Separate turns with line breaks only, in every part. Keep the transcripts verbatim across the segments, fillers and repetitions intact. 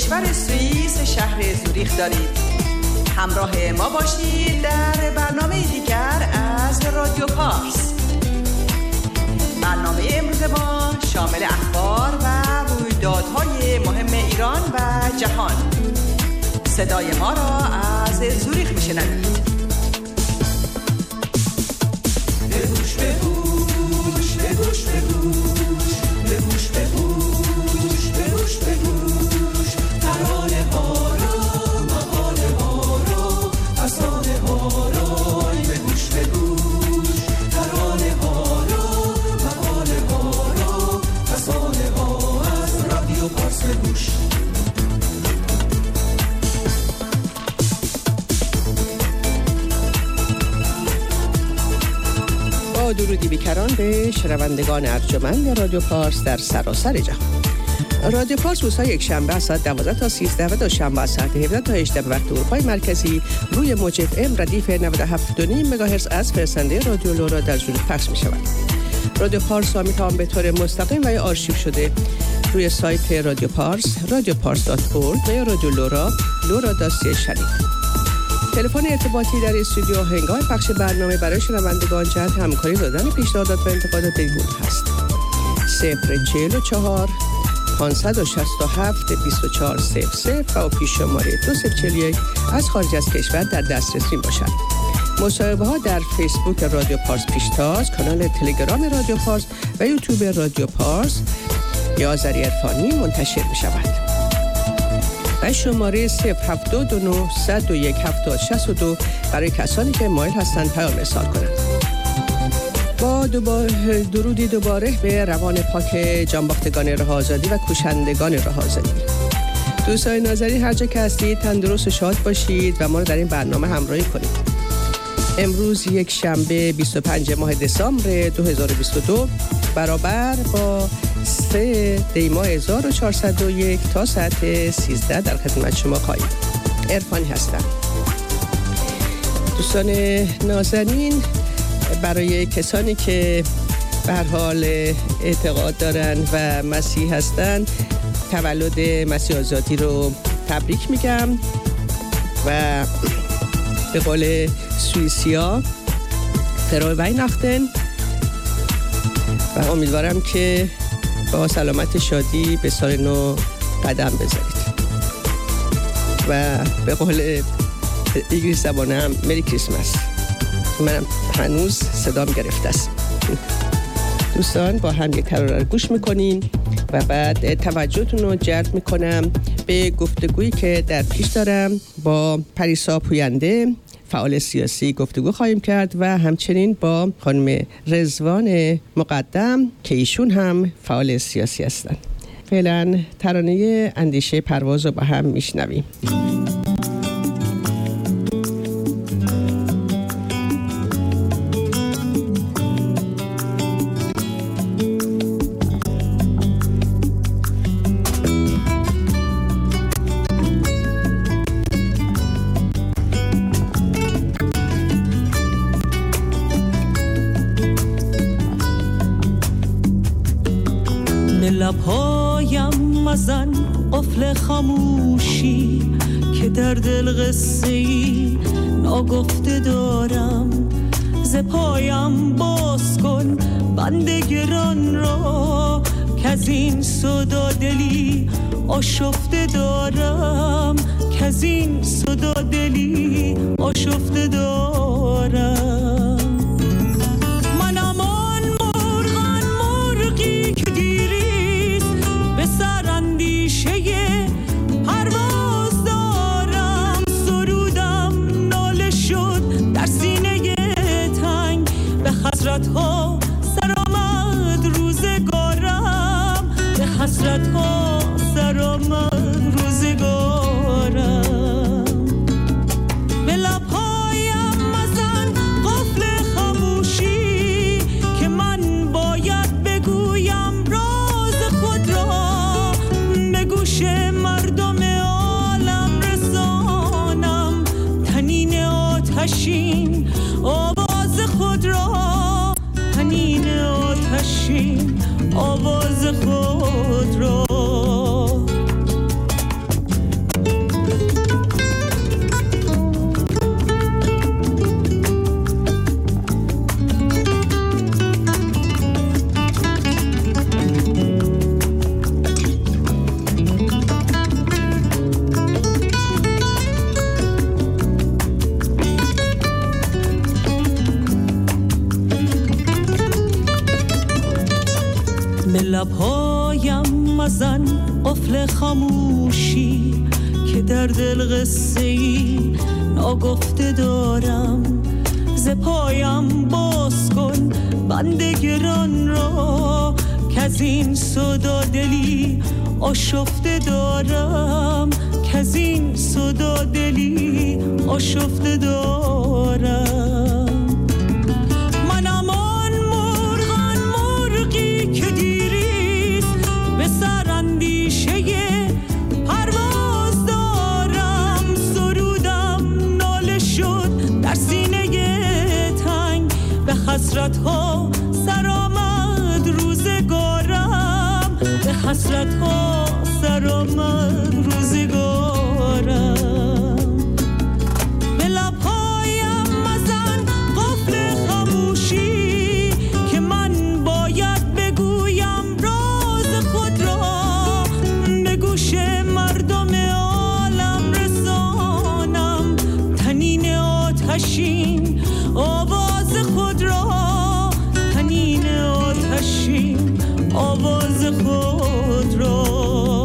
کشور سوئیس شهر زوریخ دارید. همراه ما باشید در برنامه دیگر از رادیو پارس. برنامه امروز ما شامل اخبار و رویدادهای مهم ایران و جهان. صدای ما را از زوریخ میشنوید. بگوش بگوش بگوش بگوش بگوش بگوش بگوش بگوش ترانه ها را مقاله ها را افسانه ها را بگوش بگوش ترانه ها را مقاله ها را افسانه ها از رادیو پارس بگوش. با درودی بیکران به شنوندگان ارجمند رادیو پارس در سراسر جهان. رادیو پارس روزهای یک شنبه از ساعت دوازده تا سیزده و دوشنبه از ساعت هفده تا هجده به وقت اروپای مرکزی روی موج اف ام ردیف نود و هفت و نیم مگاهرتز از فرستنده رادیو لورا در زوریخ پخش می شود. رادیو پارس را می توان به طور مستقیم و یا آرشیو شده روی سایت رادیو پارس رادیو پارس دات اورگ و یا رادیو لورا لورا دات سی شنید. تلفن ارتباطی در استودیو هنگام پخش برنامه برای شنوندگان جهت همکاری دادن پیشنهادات و انتقادات این هست. صفر چهل و چهار پانصد و شصت و هفت بیست و چهار صفر صفر و پیش شماره دو صفر چهل و یک از خارج از کشور در دسترسی باشد. مصاحبه ها در فیسبوک رادیو پارس پیشتاز، کانال تلگرام رادیو پارس و یوتیوب رادیو پارس یا آذری عرفانی منتشر می شود. و شماره صفر هفت دو نه صد و یک هفتاد شصت و دو برای کسانی که مایل هستند پیام ارسال کنند. با دوباره درودی دوباره به روان پاک جانباختگان راه آزادی و کوشندگان راه آزادی. دوستان ناظرین هر جا که هستید تندرست و شاد باشید و ما رو در این برنامه همراهی کنید. امروز یک شنبه بیست و پنجم ماه دسامبر دو هزار و بیست و دو برابر با سه دی ماه هزار و چهارصد و یک تا ساعت سیزده در خدمت شما خواهیم. عرفانی هستم. دوستان نازنین، برای کسانی که به هر حال اعتقاد دارن و مسیح هستن تولد مسیح آزادی رو تبریک میگم و به قول سوئیسیا فرای ویناختن و امیدوارم که با سلامت شادی به سال نو قدم بذارید و به قول انگلیسی زبانم مری کریسمس. منم هنوز صدام گرفته است. دوستان با هم یک ترانه رو گوش میکنیم و بعد توجهتون رو جلب میکنم به گفتگویی که در پیش دارم. با پریسا پوینده فعال سیاسی گفتگو خواهیم کرد و همچنین با خانم رضوان مقدم که ایشون هم فعال سیاسی هستند. فعلا ترانه اندیشه پرواز رو با هم میشنویم.
لبهایم مزن قفل خاموشی که در دل قصه‌ای ناگفته دارم. ز پایم باز کن بند گران را که از این صدا دلی آشفته دارم، که از این صدا دلی آشفته دارم. منم آن مرغان مرغی که دیریست به سراندیشه پرواز دارم. سرودم ناله شد در سینه تنگ، به حسرت ها سرآمد روزگارم، به حسرت ها سرآمد روزگارم. به لبهایم مزن قفل خاموشی که من باید بگویم راز خود را، به گوش مردم عالم رسانم طنین آتشین آواز خود را، طنین آتشین آواز خود را. لبهایم مزن قفل خاموشی که در دل قصه ای ناگفته دارم. ز پایم باز کن بند گران را که از این صدا دلی آشفته دارم، که از این صدا دلی آشفته دارم. منم آن مرغان مرغی که دیریست به سراندیشه پرواز دارم. سرودم ناله شد در سینه تنگ، به حسرت ها سر آمد روزگارم، به حسرت ها سر آمد روزگارم. به لبهایم مزن قفل خاموشی که من باید بگویم راز خود را، به گوش مردم عالم رسانم تنین آتشین آواز خود را، تنین آتشین آواز خود را.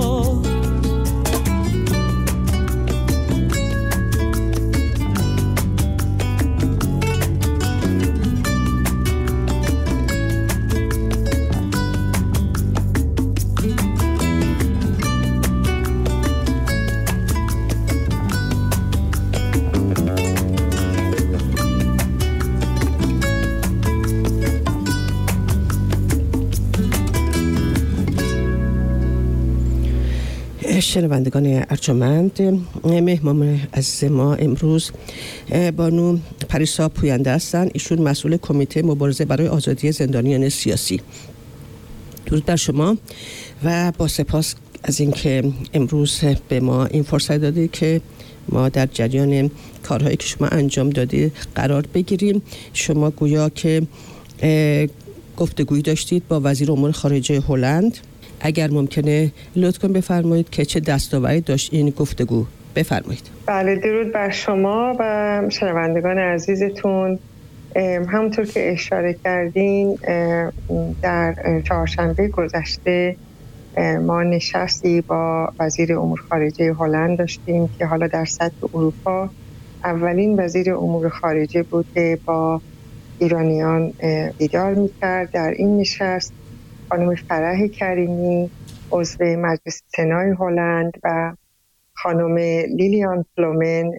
شنوندگان ارجمند، مهمان از ما امروز بانو پریسا پوینده هستند. ایشون مسئول کمیته مبارزه برای آزادی زندانیان سیاسی. درود بر شما و با سپاس از اینکه امروز به ما این فرصت دادی که ما در جریان کارهایی که شما انجام دادید قرار بگیریم. شما گویا که گفتگویی داشتید با وزیر امور خارجه هلند. اگر ممکنه لطفاً بفرمایید که چه دستاوردی داشت این گفتگو؟ بفرمایید.
بله، درود بر شما و شنوندگان عزیزتون. همونطور که اشاره کردین در چهارشنبه گذشته ما نشستی با وزیر امور خارجه هلند داشتیم که حالا در سطح اروپا اولین وزیر امور خارجه بود که با ایرانیان دیدار می‌کرد. در این نشست خانم فرح کریمی عضو مجلس سنای هلند و خانم لیلیان پلومن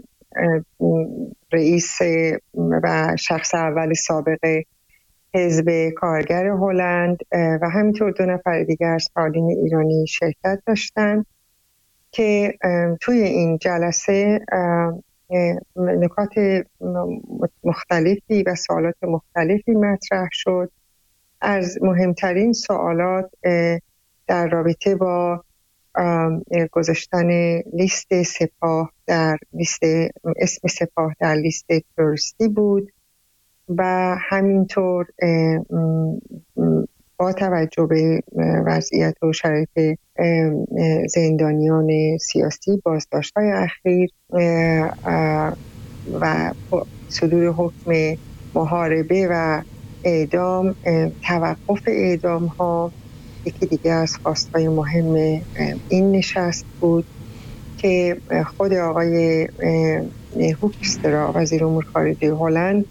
رئیس و شخص اول سابق حزب کارگر هلند و همینطور دو نفر دیگر از فعالین ایرانی شرکت داشتند که توی این جلسه نکات مختلفی و سوالات مختلفی مطرح شد. از مهمترین سوالات در رابطه با گذاشتن لیست سپاه در لیست اسم سپاه در لیست تروریستی بود و همینطور با توجه به وضعیت و شرایط زندانیان سیاسی، بازداشت‌های اخیر و صدور حکم محاربه و اعدام، توقف اعدام ها یکی دیگه از خواستهای مهم این نشست بود که خود آقای هوکسترا وزیر امور خارجه هلند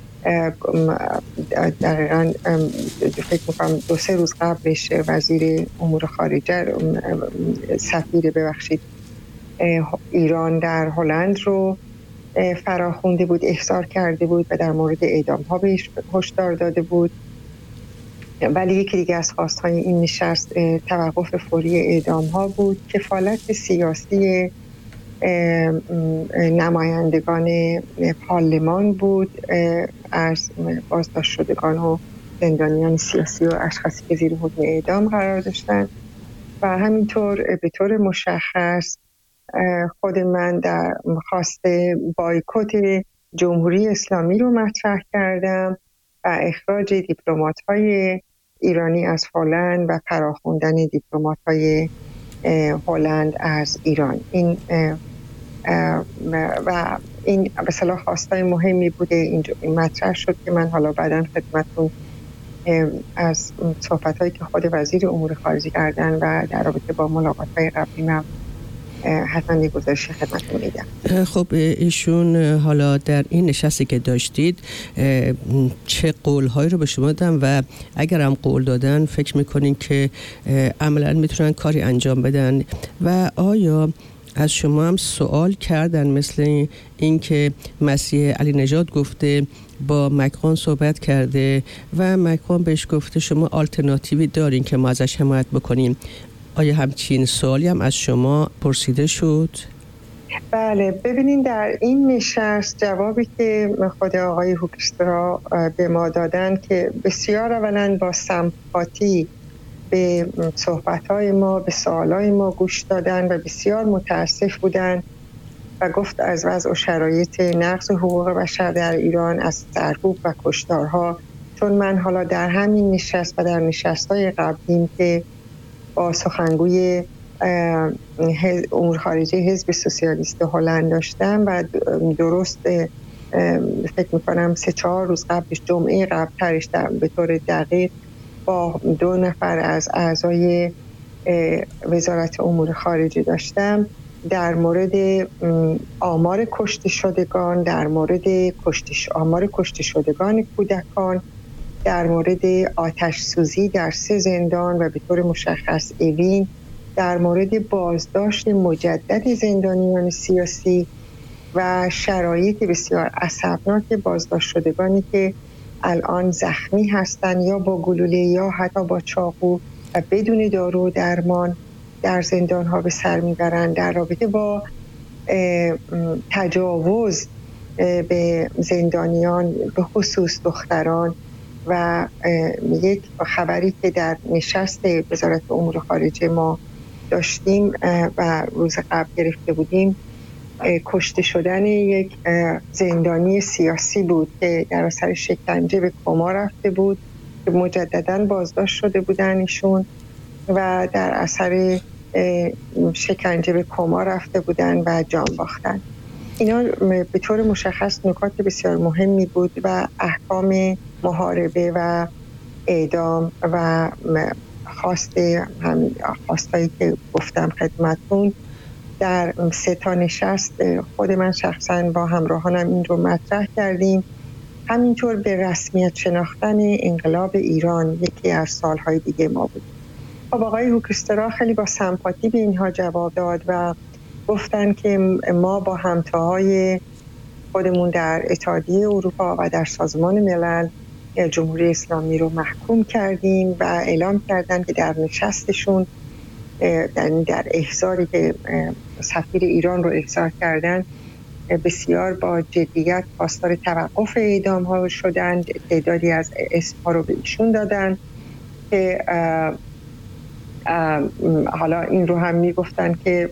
دقیقاً فکر میکنم دو سه روز قبلش وزیر امور خارجه سفیر ببخشید ایران در هلند رو فراخونده بود، احضار کرده بود و در مورد اعدام ها بهش هشدار داده بود. ولی یکی دیگه از خواستهای این نشست توقف فوری اعدام ها بود. کفالت سیاسی نمایندگان پارلمان بود از بازداشت شدگان و زندانیان سیاسی و اشخاصی که زیر حکم اعدام قرار داشتند و همینطور به طور مشخص خود من در خواست بایکوت جمهوری اسلامی رو مطرح کردم و اخراج دیپلمات‌های ایرانی از هلند و فراخواندن دیپلمات‌های هلند از ایران. این و این به اصطلاح خواستای مهمی بوده اینجا مطرح شد که من حالا بعداً خدمتتون از صحبت‌هایی که خود وزیر امور خارجه کردن و در رابطه با ملاقات‌های قبلی من حتما یه گزارش خدمتتون میدم.
خب ایشون حالا در این نشستی که داشتید چه قول‌هایی رو به شما دادن و اگر هم قول دادن فکر می‌کنین که عملاً میتونن کاری انجام بدن و آیا از شما هم سوال کردن مثل این که مسیح علی نژاد گفته با مکرون صحبت کرده و مکرون بهش گفته شما آلترناتیوی دارین که ما ازش حمایت بکنیم؟ آیا همچین سوالی هم از شما پرسیده شد؟
بله، ببینین در این نشست جوابی که خود آقای هوکسترا به ما دادن که بسیار اولا با سمپاتی به صحبت‌های ما، به سوالای ما گوش دادن و بسیار متاسف بودن و گفت از وضع و شرایط نقض حقوق بشر در ایران، از سرکوب و کشتارها، چون من حالا در همین نشست و در نشست‌های قبلیم که با سخنگوی امور خارجه حزب سوسیالیست هلند داشتم و درست فکر میکنم سه چهار روز قبلش، جمعه قبل ترش به طور دقیق با دو نفر از اعضای وزارت امور خارجه داشتم در مورد آمار کشته شدگان، در مورد کشته آمار کشته شدگان کودکان، در مورد آتش سوزی در سه زندان و به طور مشخص اوین، در مورد بازداشت مجدد زندانیان سیاسی و شرایط بسیار اسفناک بازداشت شدگانی که الان زخمی هستند یا با گلوله یا حتی با چاقو و بدون دارو و درمان در زندان‌ها به سر میبرند، در رابطه با تجاوز به زندانیان به خصوص دختران و یک خبری که در نشست وزارت امور خارجه ما داشتیم و روز قبل گرفته بودیم، کشته شدن یک زندانی سیاسی بود که در اثر شکنجه به کما رفته بود که مجدداً بازداشت شده بودن ایشون و در اثر شکنجه به کما رفته بودن و جان باختن. اینا به طور مشخص نکات بسیار مهمی بود و احکام محاربه و اعدام و خواست همین خواستایی که گفتم خدمتتون در سه تا نشست خود من شخصا با همراهانم این رو مطرح کردیم. همینطور به رسمیت شناختن انقلاب ایران یکی از سالهای دیگه ما بود. خب آقای هوکسترا خیلی با سمپاتی به اینها جواب داد و گفتن که ما با همتاهای خودمون در اتحادیه اروپا و در سازمان ملل جمهوری اسلامی رو محکوم کردیم و اعلام کردن که در نشستشون در احضاری که سفیر ایران رو احضار کردن بسیار با جدیت خواستار توقف اعدام ها شدن. تعدادی از اسم ها رو به ایشون دادن که حالا این رو هم میگفتن که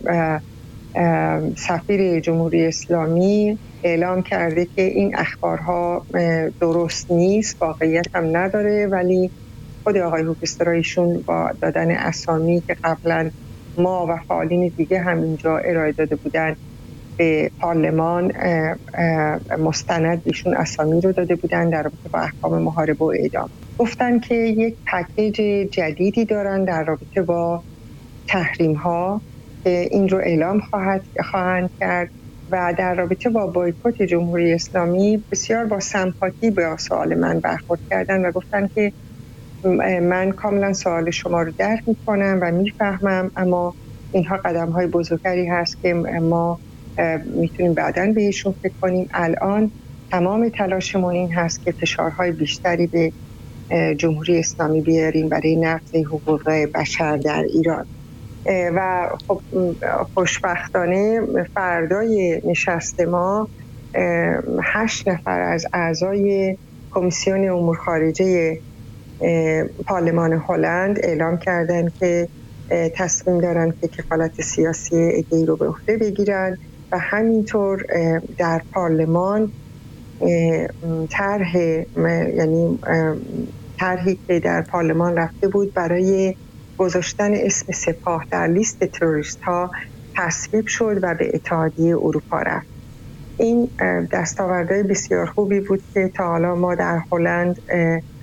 سفیر جمهوری اسلامی اعلام کرده که این اخبارها درست نیست، واقعیت هم نداره، ولی خود آقای هوکسترا ایشون با دادن اسامی که قبلا ما و فعالین دیگه هم اینجا ارائه داده بودن به پارلمان مستند ایشون اسامی رو داده بودن در رابطه با احکام محاربه و اعدام. گفتن که یک پکیج جدیدی دارن در رابطه با تحریم ها که این رو اعلام خواهد خواهند کرد و در رابطه با بایکوت جمهوری اسلامی بسیار با سمپاتی به سوال من برخورد کردن و گفتن که من کاملا سوال شما رو درک میکنم و میفهمم، اما اینها قدم های بزرگتری هست که ما میتونیم بعداً بهشون فکر کنیم. الان تمام تلاش ما این هست که فشارهای بیشتری به جمهوری اسلامی بیاریم برای نقض حقوق بشر در ایران. و خب خوشبختانه فردای نشست ما هشت نفر از اعضای کمیسیون امور خارجه پارلمان هلند اعلام کردند که تصمیم دارن که کفالت سیاسی عده‌ای رو به عهده بگیرن و همینطور در پارلمان طرح یعنی طرحی که در پارلمان رفته بود برای گذاشتن اسم سپاه در لیست تروریست ها تصویب شد و به اتحادیه اروپا رفت. این دستاوردهای بسیار خوبی بود که تا حالا ما در هلند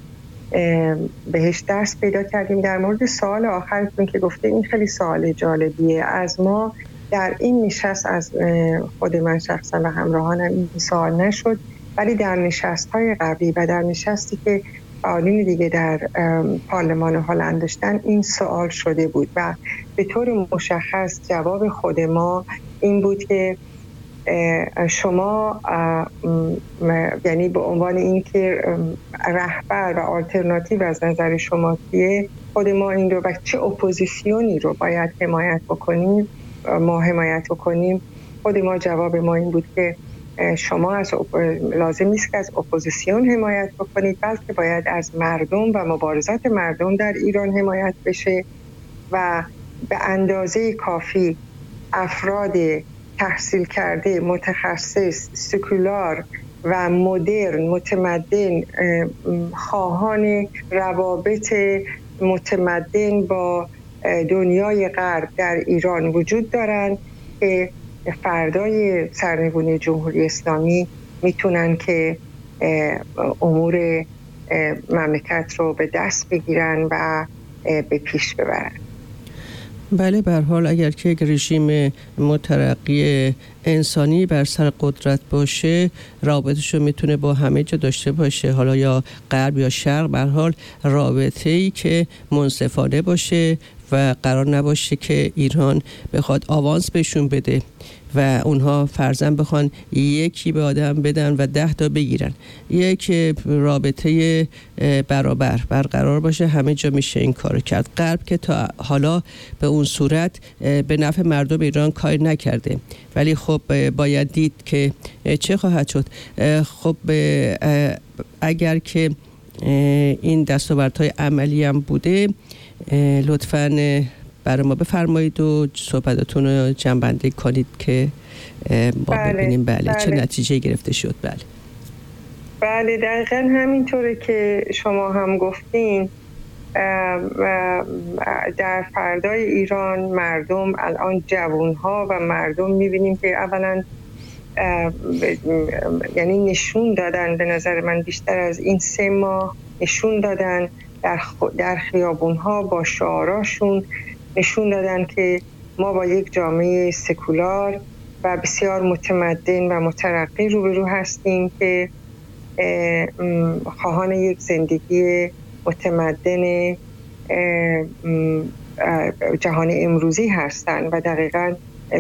بهش دست پیدا کردیم. در مورد سوال آخرتون که گفته این خیلی سوال جالبیه. از ما در این نشست، از خود من شخصا و همراهانم این سوال نشد، ولی در نشست‌های قبلی و در نشستی که فعالین دیگه در پارلمان هلند داشتن این سوال شده بود و به طور مشخص جواب خود ما این بود که شما یعنی به عنوان این که رهبر و آلترناتیو از نظر شما کیه، خود ما این رو و چه اپوزیسیونی رو باید حمایت بکنیم ما حمایت بکنیم، خود ما جواب ما این بود که شما از اپ... لازم نیست که از اپوزیسیون حمایت بکنید، بلکه باید از مردم و مبارزات مردم در ایران حمایت بشه و به اندازه کافی افراد تحصیل کرده، متخصص، سکولار و مدرن، متمدن، خواهان روابط متمدن با دنیای غرب در ایران وجود دارند که فردای سرنگونی جمهوری اسلامی میتونن که امور مملکت رو به دست بگیرن و به پیش ببرن.
بله، به هر حال اگر که یک رژیم مترقی انسانی بر سر قدرت باشه، رابطش رو میتونه با همه جا داشته باشه، حالا یا غرب یا شرق، به هر حال رابطه‌ای که منصفانه باشه و قرار نباشه که ایران بخواد آوانس بهشون بده و اونها فرضاً بخوان یکی به آدم بدن و ده تا بگیرن. یک رابطه برابر برقرار باشه، همه جا میشه این کارو کرد. غرب که تا حالا به اون صورت به نفع مردم ایران کار نکرده، ولی خب باید دید که چه خواهد شد. خب اگر که این دستاوردهای عملی هم بوده، لطفاً برای ما بفرمایید و صحبتاتون رو جمع‌بندی کنید که ما بله، ببینیم بله, بله چه نتیجه گرفته شد. بله
بله دقیقاً همینطوره که شما هم گفتین. در فردای ایران مردم الان جوانها و مردم میبینیم که اولا یعنی نشون دادن، به نظر من بیشتر از این سه ماه نشون دادن در, در خیابونها با شعاراشون نشون دادن که ما با یک جامعه سکولار و بسیار متمدن و مترقی روبرو هستیم که خواهان یک زندگی متمدن جهان امروزی هستند و دقیقاً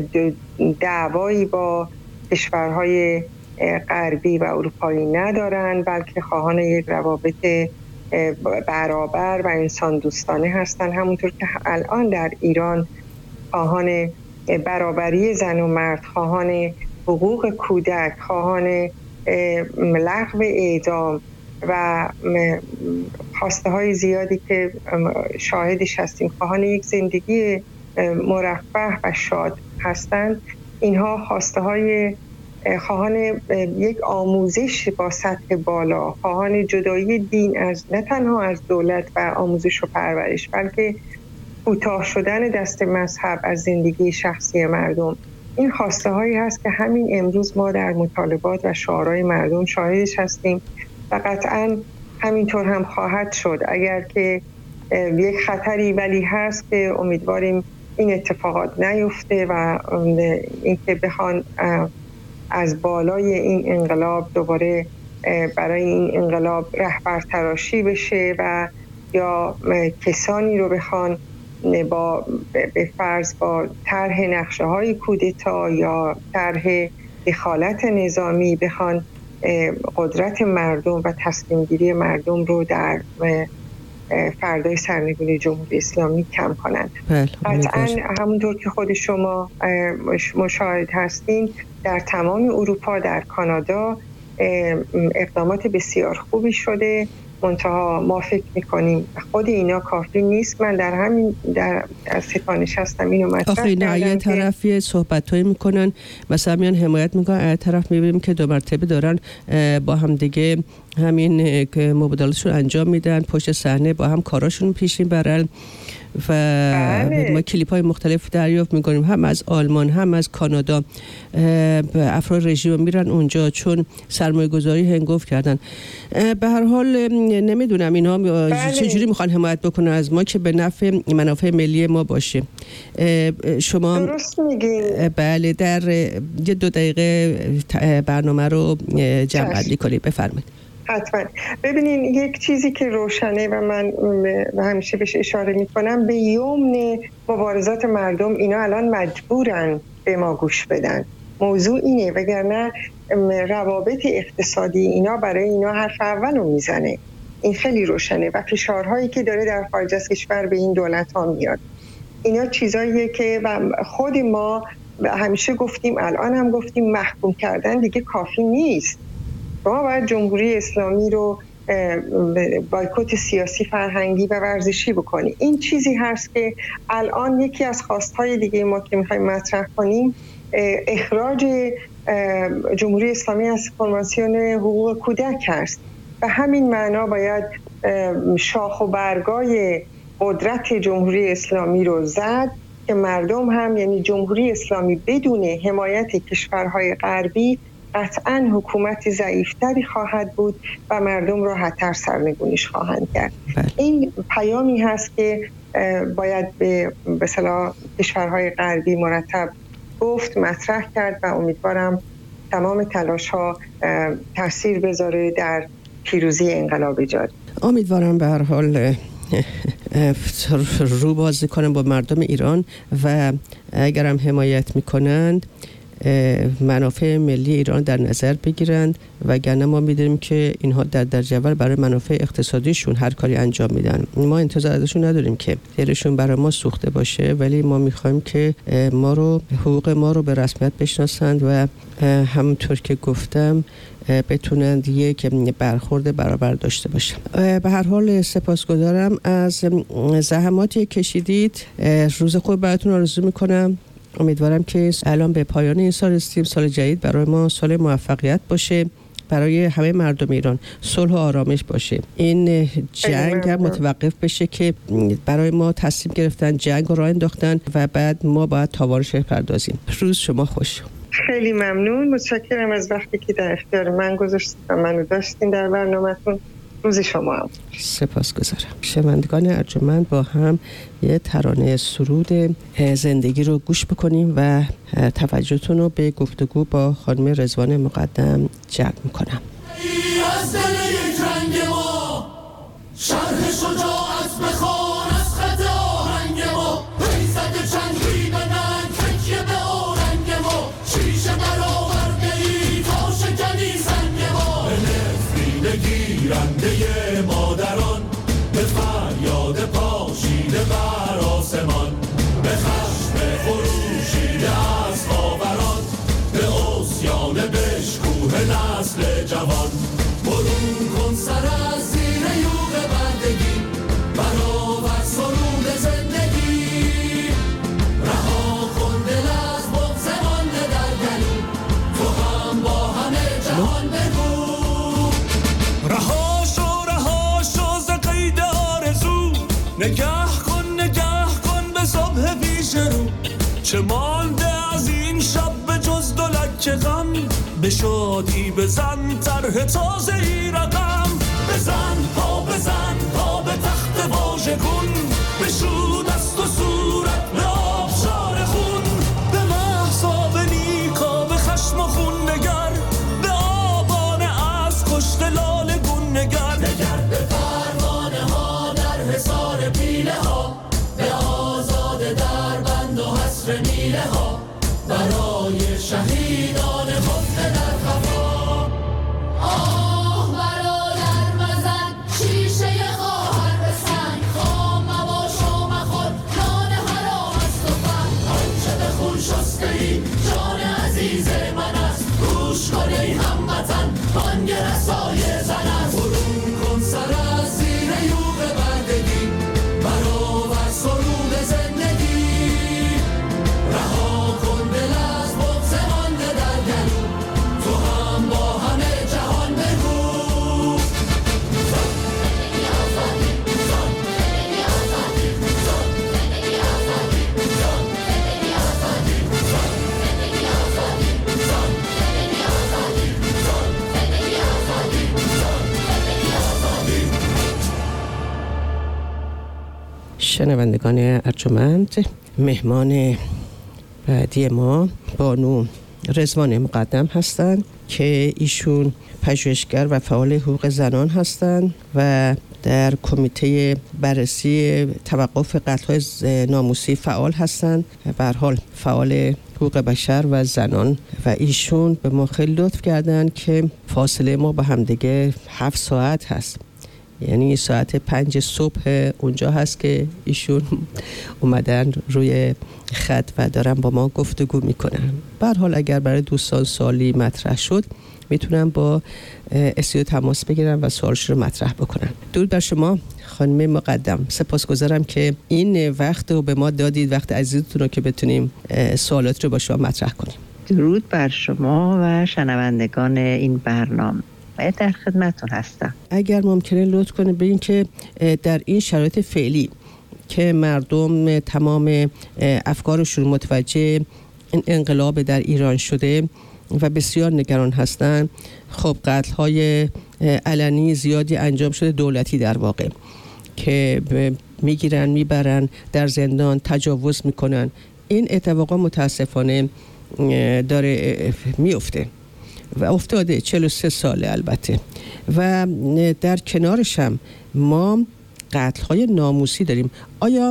دعوایی با کشورهای غربی و اروپایی ندارن، بلکه خواهان یک روابط برابر و انسان دوستانه هستند. همونطور که الان در ایران خواهان برابری زن و مرد، خواهان حقوق کودک، خواهان لغو اعدام و خواسته های زیادی که شاهدش هستیم، خواهان یک زندگی مرفه و شاد هستند. اینها خواسته های خواهان یک آموزش با سطح بالا، خواهان جدایی دین از نه تنها از دولت و آموزش و پرورش، بلکه کوتاه شدن دست مذهب از زندگی شخصی مردم. این خواسته هایی هست که همین امروز ما در مطالبات و شعارهای مردم شاهدش هستیم و قطعاً همینطور هم خواهد شد. اگر که یک خطری ولی هست که امیدواریم این اتفاقات نیفته و اینکه بخوان از بالای این انقلاب دوباره برای این انقلاب رهبر تراشی بشه و یا کسانی رو بخوان با به فرض با طرح نقشه های کودتا یا طرح دخالت نظامی بخوان قدرت مردم و تصمیم گیری مردم رو در فردای سرنگونی جمهوری اسلامی کم کنند. قطعاً همونطور که خود شما مشاهد هستین در تمام اروپا، در کانادا اقدامات بسیار خوبی شده، منتها ما فکر میکنیم خود اینا کافی نیست. من در همین در ستانش هستم اینو مطرح کردم. آخه اینا
یه طرفی صحبتایی میکنن، مثلا میان حمایت میکنن، یه طرف میبینیم که دو مرتبه دارن با هم دیگه همین مبادلاتشون انجام میدن، پشت صحنه با هم کاراشون پیش میبرن و بله. ما کلیپ های مختلف دریافت میکنیم، هم از آلمان هم از کانادا. افراد رژیم میرن اونجا چون سرمایه گذاری هنگفت کردن. به هر حال نمیدونم اینا بله. چجوری میخوان حمایت بکنن از ما که به نفع منافع ملی ما باشه. شما
درست میگین.
بله در یه دو دقیقه برنامه رو جمع بندی کنید. بفرمایید.
حتما. ببینین یک چیزی که روشنه و من همیشه بهش اشاره میکنم، به یمن مبارزات مردم اینا الان مجبورن به ما گوش بدن. موضوع اینه، وگرنه روابط اقتصادی اینا برای اینا حرف اولو میزنه. این خیلی روشنه و فشارهایی که داره در خارج از کشور به این دولت ها میاد، اینا چیزاییه که خود ما همیشه گفتیم، الان هم گفتیم، محکوم کردن دیگه کافی نیست. ما باید جمهوری اسلامی رو بایکوت سیاسی، فرهنگی و ورزشی بکنیم. این چیزی هست که الان یکی از خواستهای دیگه ما که میخوایم مطرح کنیم اخراج جمهوری اسلامی از کنوانسیون حقوق کودک هست. و همین معنا باید شاخ و برگای قدرت جمهوری اسلامی رو زد که مردم هم، یعنی جمهوری اسلامی بدون حمایت کشورهای غربی قطعاً حکومت ضعیفتری خواهد بود و مردم راحت‌تر سرنگونیش خواهند کرد. بله. این پیامی هست که باید به به اصطلاح کشورهای غربی مرتب گفت، مطرح کرد و امیدوارم تمام تلاش‌ها تاثیر بذاره در پیروزی انقلاب جاری.
امیدوارم به هر حال رو بازی کنن با مردم ایران و اگر هم حمایت میکنند منافع ملی ایران در نظر بگیرند، وگرنه ما می‌دونیم که اینها در درجه اول برای منافع اقتصادیشون هر کاری انجام میدن. ما انتظار ازشون نداریم که دلشون برای ما سوخته باشه، ولی ما می‌خوایم که ما رو، حقوق ما رو به رسمیت بشناسند و همونطور که گفتم بتونند یک برخورد برابر داشته باشن. به هر حال سپاسگزارم از زحماتی کشیدید. روز خوب براتون آرزو میکنم. امیدوارم که الان به پایان این سال رسیدیم، سال جدید برای ما سال موفقیت باشه، برای همه مردم ایران صلح و آرامش باشه. این جنگ هم متوقف بشه که برای ما تصمیم گرفتن، جنگ رو راه انداختن و بعد ما باید تاوانش رو بپردازیم. روز شما خوش.
خیلی ممنون، متشکرم از وقتی که در اختیار من گذاشتید و منو داشتین در برنامه‌تون. روز شما هم.
سپاسگزارم. شنوندگان ارجمند، با هم یه ترانه سرود زندگی رو گوش بکنیم و توجهتون رو به گفتگو با خانم رضوان مقدم جلب میکنم.
از دل یک رنگ ما شرح شجاعت بخوان، از خط آهنگ ما بیزد چنگی بدن تکیه به آرنگ ما، شیشه برآورده ای تا شکنی سنگ ما، به نفرین گیرنده مادران، به فریاد پاشیده بر آسمان، به خشم خروشیده از خاوران، به عصیان بشکوه نسل جوان. برون کن سر از زیر یوغ بردگی، برآور سرود زندگی، رها کن دل از بغض مانده در گلو، تو هم با همه جهان بگو. رها شو رها شو ز قید آرزو، نگه کن نگه کن به صبح پیش رو، چه مانده از این شب به جز دو لکه غم، به شادی بزن طرح تازه ای رقم، بزن پا بزن پا به تخت واژه کن، بشو دست و صورت به آبشار خون، به محضا به نیکا به خشم و خون نگر، به آبانه از کشت لاله گون نگر، نگر به پروانه ها در حصار پیله ها، به آزاده در بند و حصر میله ها، برای شهیدان خفته در خفا. آه برادر مزن شیشه خواهر به سنگ، خام مباش و مخور نان حرام است و فن، آنچه به خون شسته ای جان عزیز من است، گوش کن ای هموطن بانگ رسای زن است. برون کن سر از زیر یوغ بردگی، برآور سرود زندگی، رها کن دل از بغض مانده در گلو، تو هم با همه جهان بگو. زن زندگی آزادی، زن زندگی آزادی، زن زندگی آزادی، زن زندگی آزادی، زن زندگی آزادی، زن زندگی آزادی، زن زندگی آزادی،
شنوندگان ارجمند، مهمان بعدی ما بانو رضوان مقدم هستند که ایشون پژوهشگر و فعال حقوق زنان هستند و در کمیته بررسی توقف قتل‌های ناموسی فعال هستند. به هر حال فعال حقوق بشر و زنان و ایشون به ما خیلی لطف کردن که فاصله ما با همدیگه هفت ساعت هست، یعنی ساعت پنج صبح اونجا هست که ایشون اومدن روی خط و دارن با ما گفتگو میکنن. به هر حال اگر برای دوستان سوالی مطرح شد میتونن با استودیو تماس بگیرن و سوالش رو مطرح بکنن. درود بر شما خانم مقدم، سپاسگزارم که این وقت رو به ما دادید، وقت عزیزتون رو که بتونیم سوالات رو با شما مطرح کنیم.
درود بر شما و شنوندگان این برنامه، در خدمتون هستم.
اگر ممکنه لطف کنید بگین که در این شرایط فعلی که مردم تمام افکارشون متوجه این انقلاب در ایران شده و بسیار نگران هستن، خب قتل‌های علنی زیادی انجام شده، دولتی در واقع، که میگیرن میبرن در زندان، تجاوز میکنن. این اتفاقا متاسفانه داره میفته و افتاده چهل و سه ساله البته. و در کنارش هم ما قتل‌های ناموسی داریم. آیا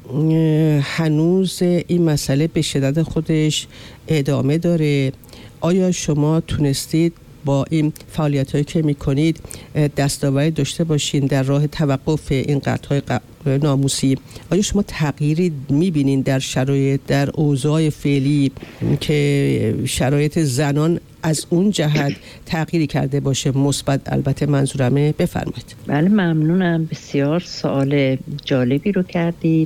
هنوز این مسئله به شدت خودش ادامه داره؟ آیا شما تونستید با این فعالیت‌هایی که می‌کنید دستاوردی داشته باشین در راه توقف این قتل‌های ناموسی؟ آیا شما تغییری می‌بینین در شرایط، در اوضاع فعلی که شرایط زنان از اون جهت تغییری کرده باشه، مثبت البته منظورمه؟ بفرمایید.
بله ممنونم، بسیار سوال جالبی رو کردید.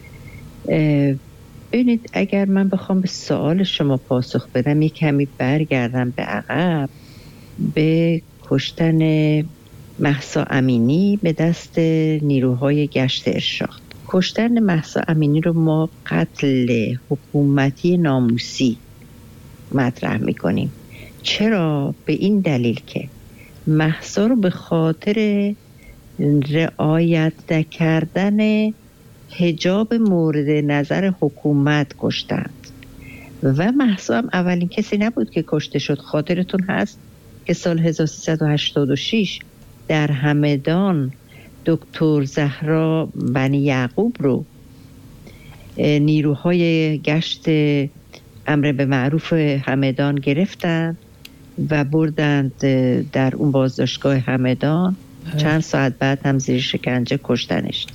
ببینید اگر من بخوام به سوال شما پاسخ بدم، یک کمی برگردم به عقب، به کشتن مهسا امینی به دست نیروهای گشت ارشاد. کشتن مهسا امینی رو ما قتل حکومتی ناموسی مطرح میکنیم. چرا؟ به این دلیل که مهسا رو به خاطر رعایت نکردن حجاب مورد نظر حکومت کشتند و مهسا هم اولین کسی نبود که کشته شد. خاطرتون هست که سال هزار و سیصد و هشتاد و شش در همدان دکتر زهرا بنی یعقوب رو نیروهای گشت امر به معروف همدان گرفتند و بردند در اون بازداشتگاه همدان. چند ساعت بعد هم زیر شکنجه کشتنش.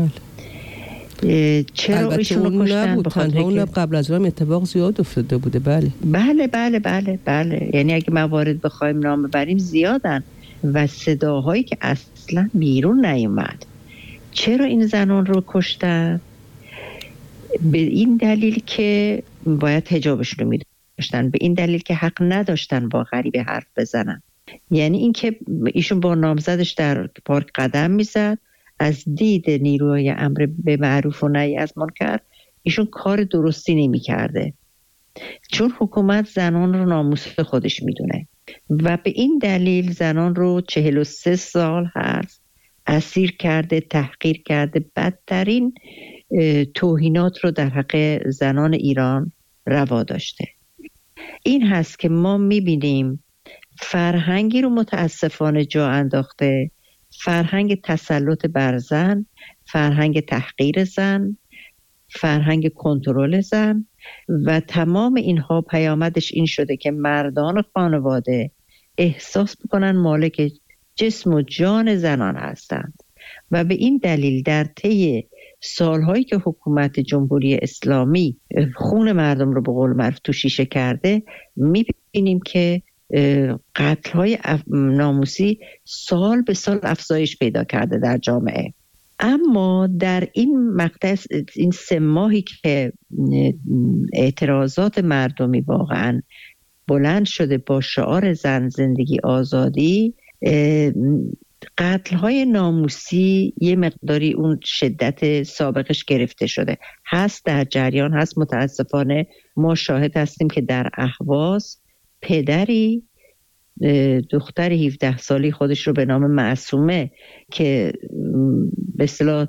چرا ایشون کشتن؟
بخاطر اون قبل از اون اتفاق زیاد افتاده بوده. بله
بله بله بله بله یعنی اگه موارد بخوایم نام ببریم زیادن و صداهایی که اصلا بیرون نیومد. چرا این زنان رو کشتن؟ به این دلیل که باید حجابشون رو می‌داشتن، به این دلیل که حق نداشتن با غریبه حرف بزنن. یعنی این که ایشون با نامزدش در پارک قدم میزد، از دید نیروهای امر به معروف و نهی از منکر ایشون کار درستی نمی کرده، چون حکومت زنان رو ناموس خودش میدونه و به این دلیل زنان رو چهل و سه سال هست اسیر کرده، تحقیر کرده، بدترین توهینات رو در حق زنان ایران روا داشته. این هست که ما میبینیم فرهنگی رو متاسفانه جا انداخته، فرهنگ تسلط بر زن، فرهنگ تحقیر زن، فرهنگ کنترل زن و تمام اینها پیامدش این شده که مردان خانواده احساس بکنن مالک جسم و جان زنان هستند و به این دلیل در طی سالهایی که حکومت جمهوری اسلامی خون مردم رو به قول معروف تو شیشه کرده، میبینیم که قتل‌های ناموسی سال به سال افزایش پیدا کرده در جامعه. اما در این مقطع، این سه ماهی که اعتراضات مردمی واقعا بلند شده با شعار زن زندگی آزادی، قتل‌های ناموسی یه مقداری اون شدت سابقش گرفته شده، هست در جریان هست. متاسفانه ما شاهد هستیم که در اهواز پدری دختر هفده سالی خودش رو به نام معصومه که به اصطلاح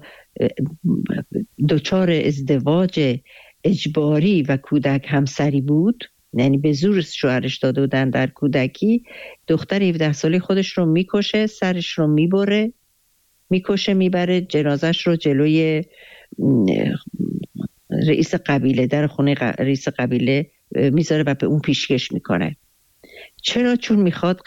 دچار ازدواج اجباری و کودک همسری بود، یعنی به زور شوهرش داده بودن در کودکی، دختر هفده سالی خودش رو میکشه، سرش رو میبره، میکشه میبره جنازش رو جلوی رئیس قبیله، در خونه رئیس قبیله میذاره و به اون پیشکش میکنه. چرا؟ چون میخواد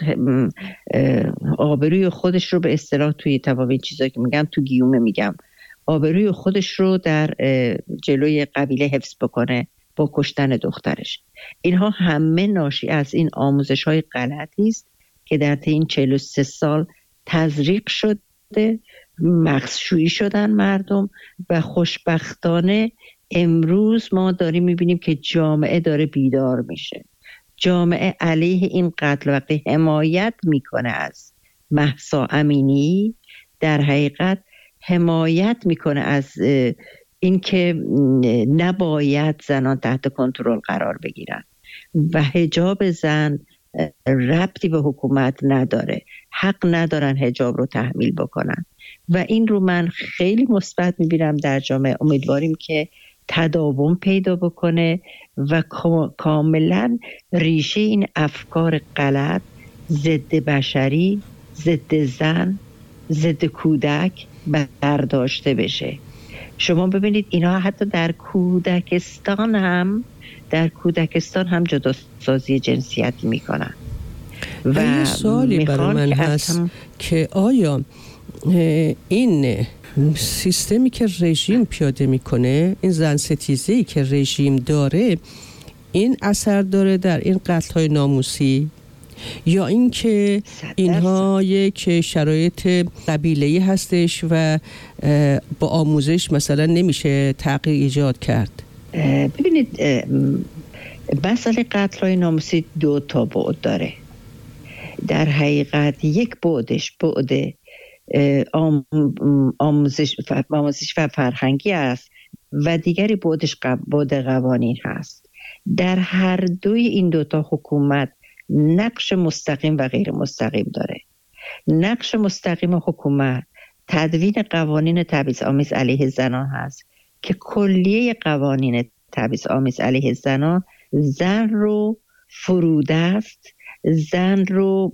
آبروی خودش رو به اصطلاح توی تمام این چیزایی که میگم تو گیومه میگم آبروی خودش رو در جلوی قبیله حفظ بکنه با کشتن دخترش. اینها همه ناشی از این آموزش های غلطی است که در طی این چهل و سه سال تزریق شده، مغزشویی شدن مردم و خوشبختانه امروز ما داریم میبینیم که جامعه داره بیدار میشه. جامعه علیه این قتل وقتی حمایت میکنه از مهسا امینی، در حقیقت حمایت میکنه از اینکه نباید زنان تحت کنترل قرار بگیرن و حجاب زن ربطی به حکومت نداره، حق ندارن حجاب رو تحمیل بکنن و این رو من خیلی مثبت میبینم در جامعه. امیدواریم که تداوم پیدا بکنه و کاملا ریشه این افکار غلط ضد بشری، ضد زن، ضد کودک برداشته بشه. شما ببینید اینا حتی در کودکستان هم در کودکستان هم جداسازی جنسیتی میکنن
و یه سوالی برای من هست هم... که آیا این سیستمی که رژیم پیاده میکنه، این زن ستیزی که رژیم داره، این اثر داره در این قتل‌های ناموسی یا اینکه اینها یک شرایط قبیله‌ای هستش و با آموزش مثلا نمیشه تغییر ایجاد کرد؟
ببینید مسئله قتل‌های ناموسی دو تا بعد داره. در حقیقت یک بعدش بعد آموزش آموزش و فرهنگی است و دیگری بعدش بعد قوانین هست. در هر دوی این دوتا حکومت نقش مستقیم و غیر مستقیم داره. نقش مستقیم حکومت تدوین قوانین تبعیض‌آمیز علیه زنان هست که کلیه قوانین تبعیض‌آمیز علیه زنان زن رو فروده است، زن رو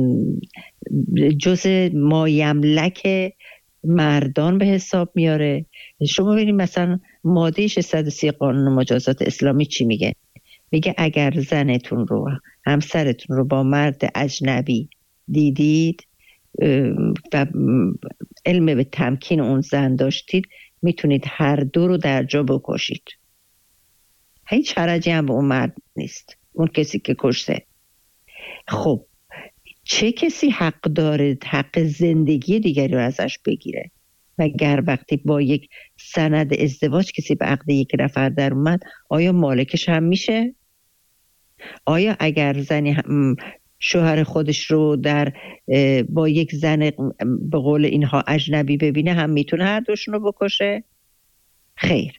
جز مایملک مردان به حساب میاره. شما ببینید مثلا ماده ششصد و سی قانون مجازات اسلامی چی میگه؟ میگه اگر زنتون رو، همسرتون رو با مرد اجنبی دیدید و علم به تمکین اون زن داشتید، میتونید هر دو رو در جا بکشید. هیچ حرجی هم به اون مرد نیست، اون کسی که کشته. خب چه کسی حق داره حق زندگی دیگری رو ازش بگیره؟ مگر وقتی با یک سند ازدواج کسی به عقد یک نفر در اومد، آیا مالکش هم میشه؟ آیا اگر زنی شوهر خودش رو در با یک زن به قول اینها اجنبی ببینه هم میتونه هر دوشون رو بکشه؟ خیر.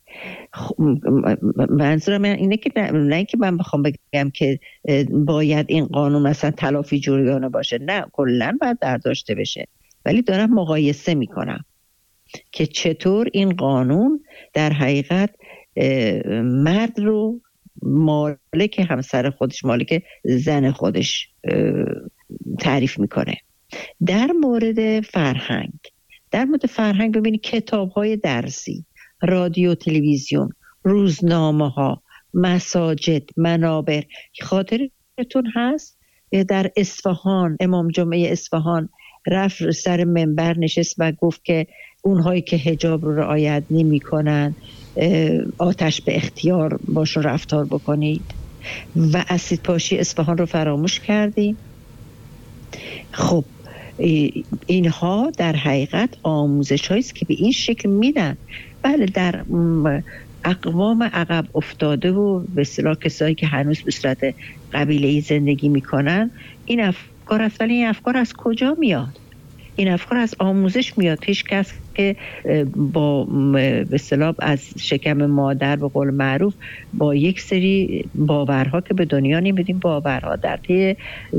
منظورم اینه که نه, نه که من بخوام بگم که باید این قانون مثلا تلافی جریانه باشه، نه، کلن باید برداشته بشه، ولی دارم مقایسه میکنم که چطور این قانون در حقیقت مرد رو مالک همسر خودش، مالک زن خودش تعریف میکنه. در مورد فرهنگ در مورد فرهنگ ببینید کتاب‌های درسی، رادیو، تلویزیون، روزنامه ها، مساجد، منابر. خاطرتون هست در اصفهان امام جمعه اصفهان رفت سر منبر نشست و گفت که اونهایی که حجاب رو رعایت نمی کنن آتش به اختیار باشون رفتار بکنید و اسید پاشی اصفهان رو فراموش کردیم. خب اینها در حقیقت آموزش هاییست که به این شکل میدن. بله، در اقوام عقب افتاده و به اصطلاح کسایی که هنوز به صورت قبیله‌ای زندگی میکنن این افکار هست، ولی این افکار از کجا میاد؟ این افکار از آموزش میاد. هیچ کس که با به اصطلاح از شکم مادر به قول معروف با یک سری باورها که به دنیا نمیدیم، باورها در طی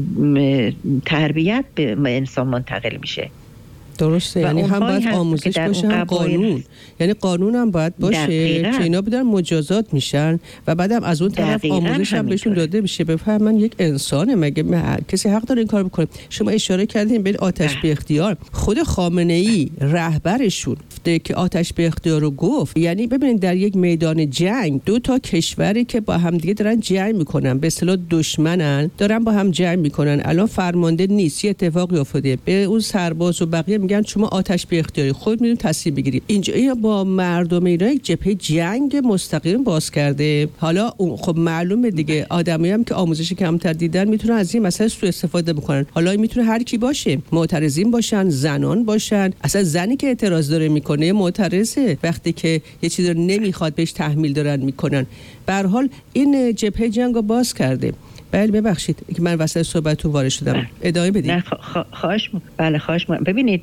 تربیت به انسان منتقل میشه.
درسته، یعنی هم باید آموزش باشه هم قانون، یعنی قانون هم باید باشه که اینا بدن مجازات میشن و بعدم از اون طرف آموزش هم بهشون داده بشه بفهمن یک انسانه، مگه کسی حق داره این کار بکنه. شما اشاره کردین به آتش به اختیار، خود خامنه ای رهبرشون که آتش به اختیار رو گفت، یعنی ببینید در یک میدان جنگ دو تا کشوری که با هم دیگه دارن جنگ میکنن، به اصطلاح دشمنن، دارن با هم جنگ میکنن، الان فرمانده نیست، یه اتفاقی افتاده، به اون سرباز و بقیه میگن شما آتش به اختیاری خود میدون تصمیم بگیرید. اینجا با مردم ایران یک جبهه جنگ مستقیم باز کرده. حالا خب معلومه دیگه آدمایی هم که آموزش کمتر دیدن میتونن از این مسئله سوء استفاده بکنن. حالا میتونه هر کی باشه، معترضین باشن، زنان باشن، اصلا زنی که اعتراض داره میکنه معترضه، وقتی که یه چیزی رو نمیخواد بهش تحمیل دارن میکنن. به هر حال این جبهه جنگ رو باز کرده. بله ببخشید که من وسط صحبتتون وارد شدم، ادامه بدید.
نه خواهش م... بله خواهش م... ببینید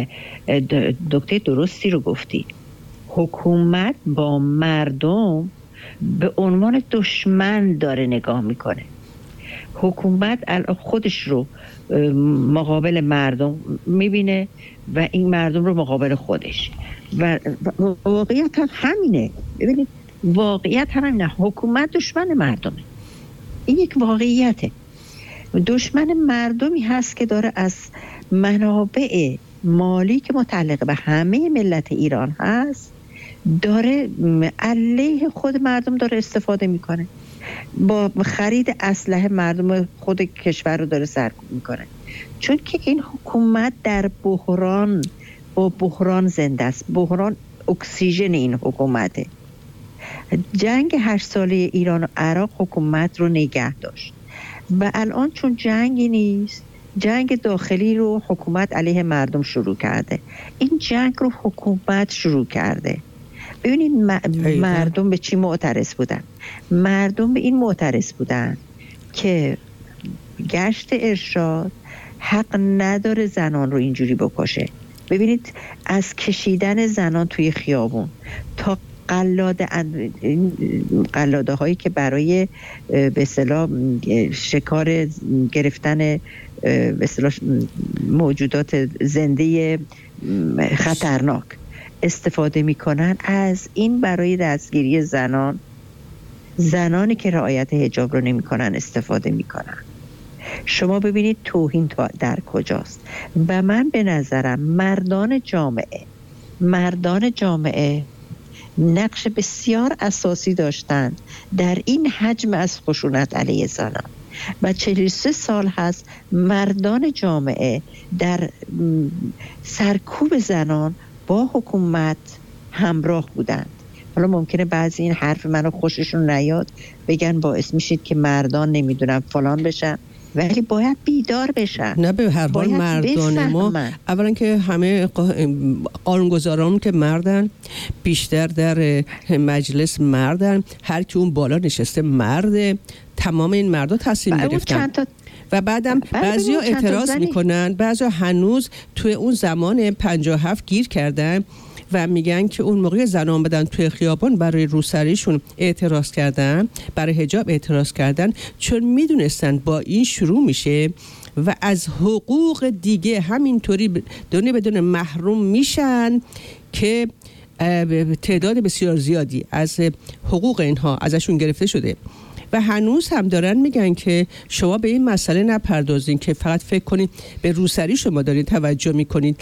دکتر درستی رو گفتی. حکومت با مردم به عنوان دشمن داره نگاه میکنه. حکومت خودش رو مقابل مردم میبینه و این مردم رو مقابل خودش و واقعیت هم همینه. ببینید واقعیت هم همینه، حکومت دشمن مردمه. این یک واقعیته. دشمن مردمی هست که داره از منابع مالی که متعلق به همه ملت ایران هست داره علیه خود مردم داره استفاده میکنه. با خرید اسلحه مردم خود کشور رو داره سرکوب میکنه، چون که این حکومت در بحران با بحران زنده است. بحران اکسیژن این حکومته. جنگ هشت ساله ایران و عراق حکومت رو نگه داشت و الان چون جنگی نیست، جنگ داخلی رو حکومت علیه مردم شروع کرده. این جنگ رو حکومت شروع کرده. ببینید مردم به چی معترض بودن؟ مردم به این معترض بودن که گشت ارشاد حق نداره زنان رو اینجوری بکشه. ببینید از کشیدن زنان توی خیابون تا قلاده قلاده هایی که برای به اصطلاح شکار گرفتن به اصطلاح موجودات زنده خطرناک استفاده میکنن، از این برای دستگیری زنان، زنانی که رعایت حجاب رو نمیکنن استفاده میکنن. شما ببینید توهین در کجاست. و من به نظرم مردان جامعه مردان جامعه نقش بسیار اساسی داشتند در این حجم از خشونت علیه زنان و چهل و سه سال هست مردان جامعه در سرکوب زنان با حکومت همراه بودند. حالا ممکنه بعضی این حرف منو خوششون نیاد، بگن باعث میشید که مردان نمیدونم فلان بشن، ولی باید بیدار بشن.
نه به هر حال مردان ما اولا که همه قانونگذاران که مردن، بیشتر در مجلس مردن، هر کی اون بالا نشسته مرده، تمام این مردا تصمیم گرفتن و بعدم بعضیا اعتراض میکنن، بعضیا هنوز توی اون زمان پنجاه و هفت گیر کردن و میگن که اون موقع زنان بدن توی خیابان برای روسریشون اعتراض کردن، برای حجاب اعتراض کردن، چون میدونستن با این شروع میشه و از حقوق دیگه همینطوری دونه بدون محروم میشن که تعداد بسیار زیادی از حقوق اینها ازشون گرفته شده. و هنوز هم دارن میگن که شما به این مسئله نپردازین که فقط فکر کنید به روسری شما دارین توجه میکنید.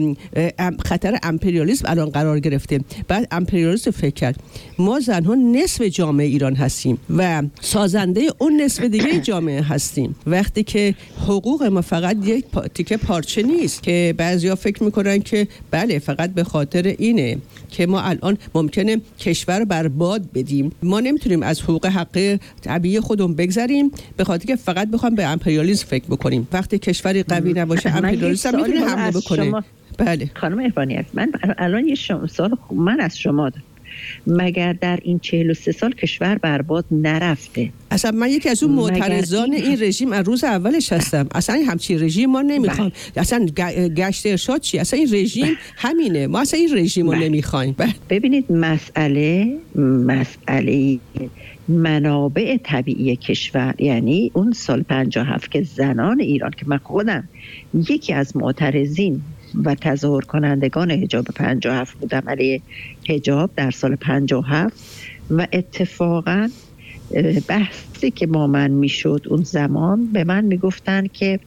خطر امپریالیسم الان قرار گرفته. بعد امپریالیسم فکر کرد ما زنها نصف جامعه ایران هستیم و سازنده اون نصف دیگه جامعه هستیم. وقتی که حقوق ما فقط یک تیکه پارچه نیست که بعضیا فکر میکنن که بله فقط به خاطر اینه که ما الان ممکنه کشور برباد بدیم، ما نمیتونیم از حقوق حق طبیعی خودمون بگذریم به خاطر که فقط بخوام به امپریالیسم فکر بکنیم. وقتی کشوری قوی نباشه امپریالیسم میتونه حمله بکنه. بله
خانم عرفانی، من الان یه سوال من از شما دارم. مگر در این چهل و سه سال کشور برباد نرفته؟
اصلا من یکی از اون معترضان این... این رژیم از روز اولش هستم. اصلا همچین رژیم ما نمیخوام. اصلا گشت ارشاد چی؟ اصلا این رژیم بله. همینه. ما اصلا این رژیم رو بله. نمیخوایم. بله.
ببینید مسئله مسئله منابع طبیعی کشور، یعنی اون سال پنجاه و هفت که زنان ایران که من خودم یکی از معترضین و تظاهر کنندگان حجاب پنجاه و هفت بودم علیه حجاب در سال پنجاه و هفت و اتفاقاً بحثی که با من میشد اون زمان به من میگفتن که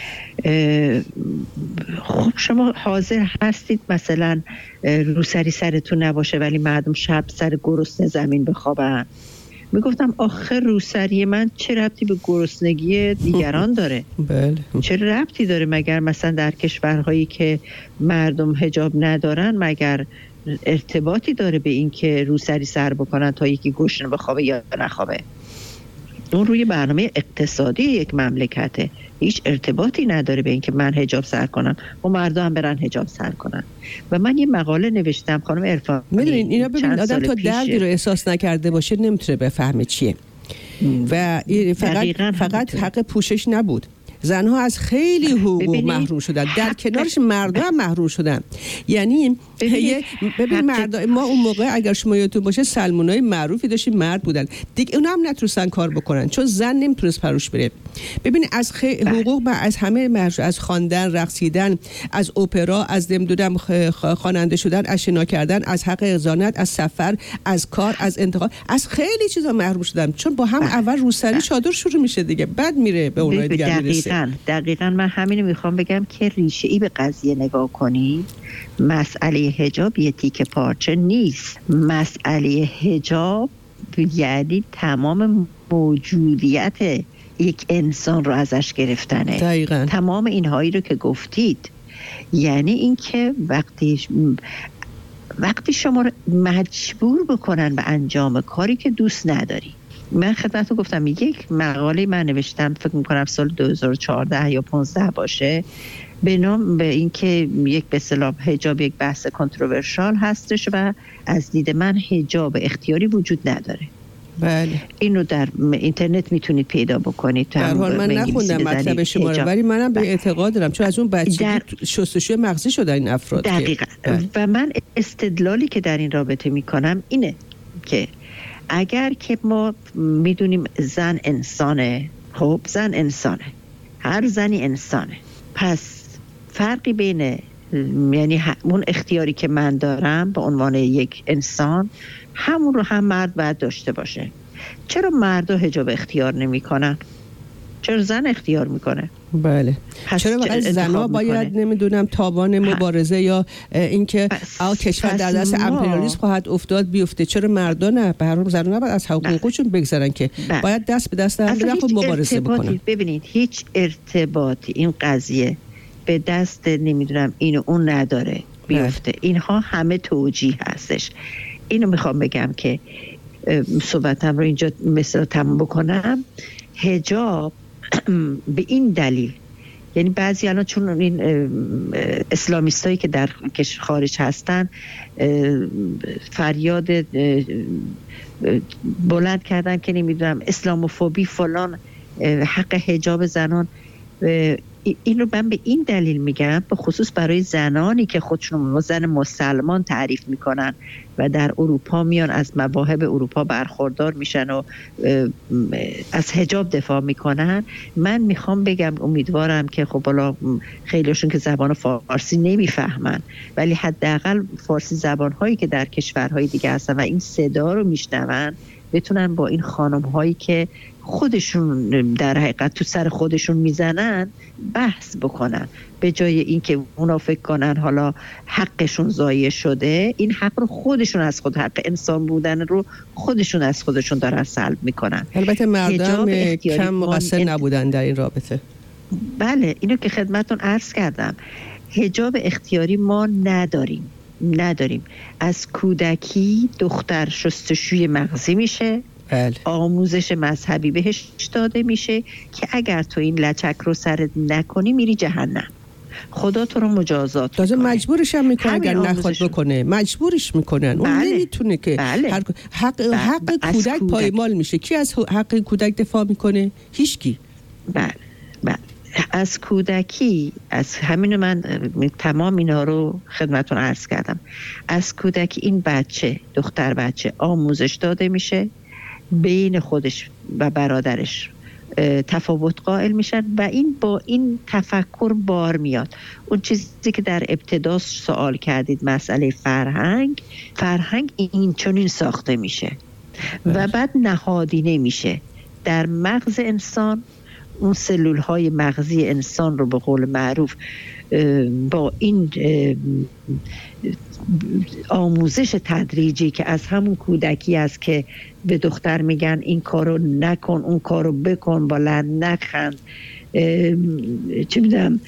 خب شما حاضر هستید مثلا روسری سرتون نباشه ولی مردم شب سر گرسنه زمین بخوابن؟ میگفتم آخه روسری من چه ربطی به گرسنگی دیگران داره؟
بله.
چه ربطی داره؟ مگر مثلا در کشورهایی که مردم حجاب ندارن مگر ارتباطی داره به این که روسری سر بکنن تا یکی گشنه بخوابه یا نخوابه؟ اون روی برنامه اقتصادی یک مملکته، هیچ ارتباطی نداره به این که من حجاب سر کنم و مردم هم برن حجاب سر کنن. و من یه مقاله نوشتم خانم عرفانی،
میدونین اینا ببینید آدم تا دردی رو احساس نکرده باشه نمیتونه بفهمه چیه و فقط فقط حق پوشش نبود، زنها از خیلی حقوق محروم شدن، در کنارش مردم هم محروم شدن. یعنی ببین مردم ما اون موقع اگر شما یادتون باشه سلمونای معروفی داشتیم مرد بودن دیگه، اونا هم نتونستن کار بکنن چون زن نمیتونست پروش بره. ببین از خیلی حقوق ما از همه محروم، از خواندن، رقصیدن، از اپرا، از نمیدونم خواننده شدن، از شنا کردن، از حق اذانت، از سفر، از کار، از انتقال، از خیلی چیزا محروم شدن چون با هم اول روسری چادر شروع میشه دیگه، بعد میره به اونای دیگه میرسه.
دقیقاً دقیقاً من همین میخوام بگم که ریشه ای به قضیه نگاه کنی. مسئله حجاب یه تیکه پارچه نیست. مسئله حجاب یعنی تمام موجودیت یک انسان رو ازش گرفتنه.
دقیقاً.
تمام اینهایی رو که گفتید یعنی این که وقتی وقتی شما رو مجبور بکنن به انجام کاری که دوست نداری. من خدمتتون گفتم یک مقاله من نوشتم فکر میکنم سال دو هزار و چهارده یا پانزده باشه به نام به این که یک به اصطلاح حجاب یک بحث کنتروورشال هستش و از دید من حجاب اختیاری وجود نداره.
بله.
اینو در اینترنت میتونید پیدا بکنید.
در حال من نخوندم مطلب شما رو ولی منم به اعتقاد دارم چون از اون بچگی در... شستشوی مغزی شدن این افراد.
دقیقاً. و من استدلالی که در این رابطه میکنم اینه که اگر که ما میدونیم زن انسانه، خب زن انسانه، هر زنی انسانه، پس فرقی بین یعنی اون اختیاری که من دارم به عنوان یک انسان همون رو هم مرد باید داشته باشه. چرا مردا حجاب اختیار نمی کنن؟ چرا زن اختیار میکنه؟
بله. چرا واقعا زنها باید نمیدونم تاوان مبارزه یا اینکه آ کشور در دست امپریالیسم خواهد افتاد بیفته، چرا مردا نه؟ به هر حال زنها نباید از حقوقشون بگذرن که بله. باید دست به دست هم بدن خود مبارزه بکنن.
ببینید هیچ ارتباطی این قضیه به دست نمیدونم اینو اون نداره بیفته. بله. اینها همه توجیه هستش. اینو میخوام بگم که صحبتم رو اینجا مثلا تموم بکنم. حجاب به این دلیل، یعنی بعضی الان چون این اسلامیستایی که در خارج هستن فریاد بلند کردن که نمیدونم اسلاموفوبی فلان حق حجاب زنان. این رو من به این دلیل میگم به خصوص برای زنانی که خودشون زن مسلمان تعریف میکنن و در اروپا میان از مواهب اروپا برخوردار میشن و از حجاب دفاع میکنن. من میخوام بگم امیدوارم که خب بالا خیلیشون که زبان فارسی نمیفهمن ولی حداقل فارسی زبانهایی که در کشورهای دیگه هستن و این صدا رو میشنون بتونن با این خانم هایی که خودشون در حقیقت تو سر خودشون میزنن بحث بکنن، به جای اینکه اونا فکر کنن حالا حقشون ضایع شده، این حق رو خودشون از خود، حق انسان بودن رو خودشون از خودشون دارن سلب میکنن.
البته مردم کم مقصر نبودن در این رابطه.
بله اینو که خدمتتون عرض کردم، حجاب اختیاری ما نداریم نداریم از کودکی دختر شستشوی مغزی میشه.
بله.
آموزش مذهبی بهش داده میشه که اگر تو این لچک رو سرت نکنی میری جهنم. خدا تو رو مجازات
تازه مجبورش هم میکنه اگر نخواد بکنه، مجبورش میکنن.
بله.
اون نمیتونه که
بله.
هر... حق بله. حق کودک پایمال میشه. کی از حق کودک دفاع میکنه؟ هیچکی.
بله بله. از کودکی، از همین من تمام اینا رو خدمتون عرض کردم، از کودکی این بچه، دختر بچه آموزش داده میشه، بین خودش و برادرش تفاوت قائل میشن و این با این تفکر بار میاد. اون چیزی که در ابتدا سوال کردید، مسئله فرهنگ، فرهنگ این چنین ساخته میشه و بعد نهادینه میشه در مغز انسان. اون سلول های مغزی انسان رو به قول معروف با این آموزش تدریجی که از همون کودکی است که به دختر میگن این کارو نکن، اون کارو بکن، بلند نخند، چه میدونم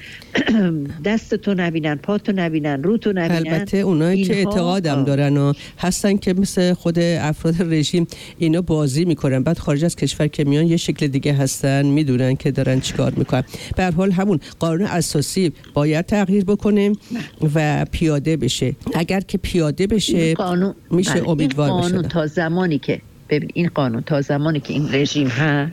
دستتو نبینن، پاتو نبینن، روتو نبینن.
البته اونایی که اعتقادم دارن و هستن که مثل خود افراد رژیم اینا بازی میکنن، بعد خارج از کشور که میان یه شکل دیگه هستن، میدونن که دارن چیکار میکنن. به هر حال همون قانون اساسی باید تغییر بکنه و پیاده بشه. اگر که پیاده بشه
قانون
میشه
بله.
امیدوار
این قانون
بشه.
تا زمانی که ببین این قانون تا زمانی که این رژیم هست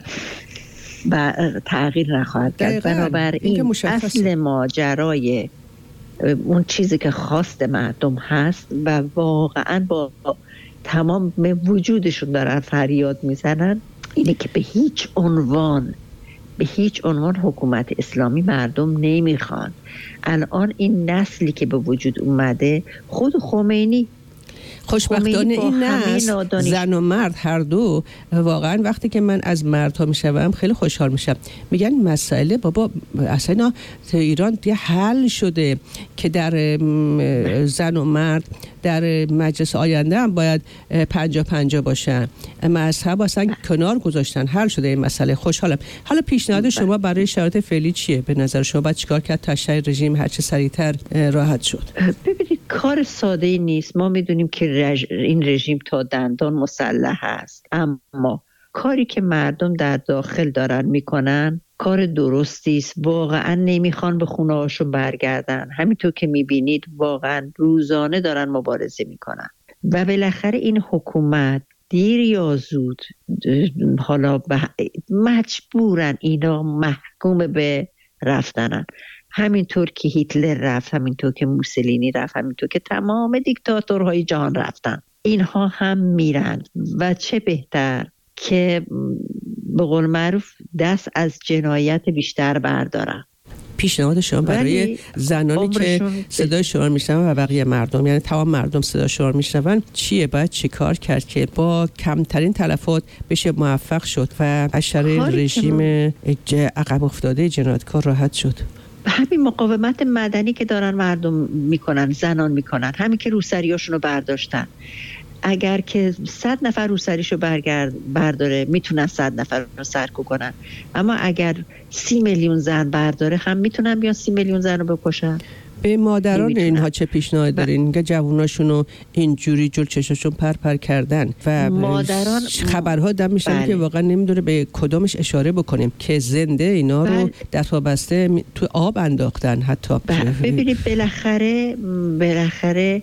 و تغییر نخواهد کرد. بنابراین اصل ماجرای اون چیزی که خواست مردم هست و واقعا با تمام وجودشون دارن فریاد میزنن، اینه که به هیچ عنوان به هیچ عنوان حکومت اسلامی مردم نمیخوان. الان این نسلی که به وجود اومده، خود خمینی
خوشبختانه این نسل زن و مرد هر دو واقعا وقتی که من از مردها میشم خیلی خوشحال میشم. میگن مسئله بابا اصلا ایران دیگه حل شده که در زن و مرد در مجلس آینده هم باید پنجا پنجا باشن، مذهب اصلا کنار گذاشتن، حل شده این مسئله. خوشحالم. حالا پیشنهاد شما برای شرایط فعلی چیه؟ به نظر شما باید چیکار کرد تا تشریع رژیم هر چه سریعتر راحت شد؟
ببینید کار ساده ای نیست. ما میدونیم که رژ... این رژیم تا دندان مسلح است، اما کاری که مردم در داخل دارن میکنن کار درستی است. واقعا نمیخوان به خونه هاشون برگردن. همینطور که میبینید واقعا روزانه دارن مبارزه میکنن و بالاخره این حکومت دیر یا زود حالا مجبورن، اینا محکوم به رفتنن. همینطور که هیتلر رفت، همینطور که موسولینی رفت، همینطور که تمام دیکتاتورهای جهان رفتن، اینها هم میرن و چه بهتر که به قول معروف دست از جنایت بیشتر بردارن.
پیشنهاد شما برای زنانی که صدای شما میشنون و بقیه مردم، یعنی تمام مردم صدای شما میشنون، چیه؟ باید چی کار کرد که با کمترین تلفات بشه موفق شد و از شر رژیم عقب افتاده جنایتکار راحت شد؟
همین مقاومت مدنی که دارن مردم میکنن، زنان میکنن، همین که روسریاشون رو برداشتن. اگر که صد نفر روسریشو برگرد برداره میتونن صد نفر رو سرکوب کنن، اما اگر سی میلیون زن برداره هم میتونن بیان سی میلیون زن رو بکشن.
به مادران اینها چه پیشنهاد دارین که جووناشونو اینجوری جل چشاشون پر پر کردن و مادران خبرها دم میشن بله. که واقعا نمیدونه به کدامش اشاره بکنیم که زنده اینا بله. رو دست بسته تو آب انداختن حتی.
بله. ببینید بالاخره بالاخره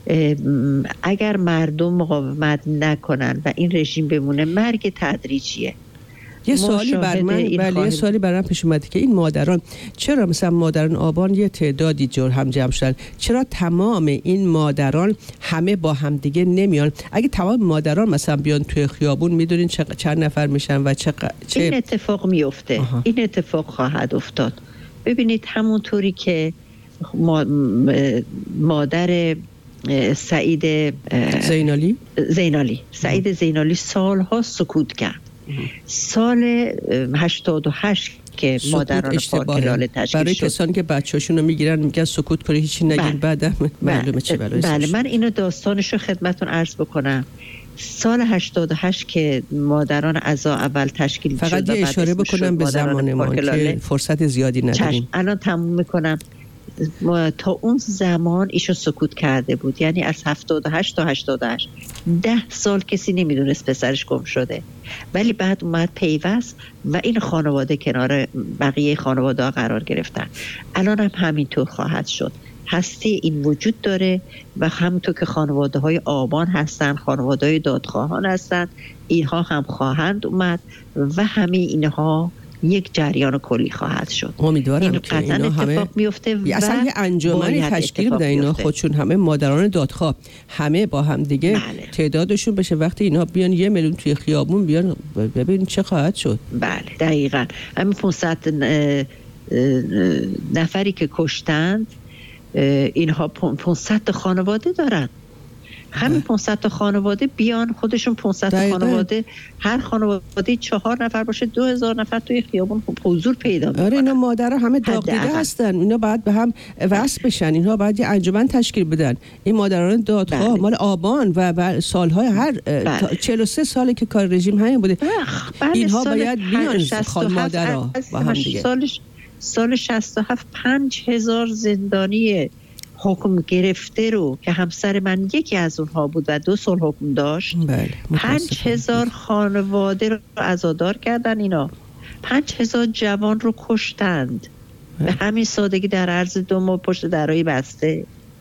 اگر مردم مقاومت نکنن و این رژیم بمونه، مرگ تدریجیه.
یه سوالی بر من ولی یه سوالی برام پیش اومده که این مادران چرا مثلا مادران آبان یه تعدادی جور هم جمع شدن، چرا تمام این مادران همه با هم دیگه نمیان؟ اگه تمام مادران مثلا بیان توی خیابون، میدونین چند نفر میشن و چه, چه...
این اتفاق میفته. آها. این اتفاق خواهد افتاد. ببینید همونطوری که مادر سعید
زینالی
زینالی سعید زینالی سالها سکوت کرد. سال هشتاد و هشت که مادران پاکلاله تشکیل
برای
شد،
کسانی که بچه‌شون رو میگیرن میگن سکوت کنید، هیچی نگین، بعدم معلومه چه بلایی.
بله من اینو داستانش رو خدمتتون عرض بکنم. سال هشتاد و هشت که مادران عزا اول تشکیل
فقط
شد،
یه اشاره بکنم به زمان ما که فرصت زیادی نداریم.
الان تموم میکنم. تا اون زمان ایشون سکوت کرده بود، یعنی از هفتاد و هشت تا هشتاد و هشت ده سال کسی نمیدونست پسرش گم شده، ولی بعد اومد پیوست و این خانواده کنار بقیه خانواده ها قرار گرفتن. الان هم همینطور خواهد شد. هستی این وجود داره و همونطور که خانواده های آبان هستن، خانواده های دادخواهان هستن، اینها هم خواهند اومد و همه اینها یک جریان کلی خواهد شد.
امیدوارم این که اینا همه
میفته و
اصلا یه انجمنی تشکیل بدن، اینا خودشون همه مادران دادخواه همه با هم دیگه بله. تعدادشون بشه وقتی اینا بیان یه میلیون توی خیابون بیان ببین چه خواهد شد.
بله دقیقاً. همین پانصد نفری که کشتند اینها پانصد تا خانواده دارن. همین پانصد تا خانواده بیان خودشون پانصد تا خانواده، هر خانواده چهار نفر باشه دو هزار نفر توی خیابون حضور پیدا میکنن.
آره اینا مادرها همه داغ دیده هستن، اینا باید به هم وصل بشن، اینها باید یه انجمن تشکیل بدن. این مادران دادخواه بله. مال آبان و سالهای هر بله. چهل و سه ساله که کار رژیم همین بوده. بله. اینها باید بیان خال مادرها با هم دیگه.
سالش سال شصت و هفت پنج هزار زندانی حکم گرفته رو که همسر من یکی از اونها بود و دو سال حکم داشت، بله. پنج هزار خانواده رو عزادار کردن. اینا پنج هزار جوان رو کشتند بله. به همین سادگی در عرض دو ماه پشت درهای بسته.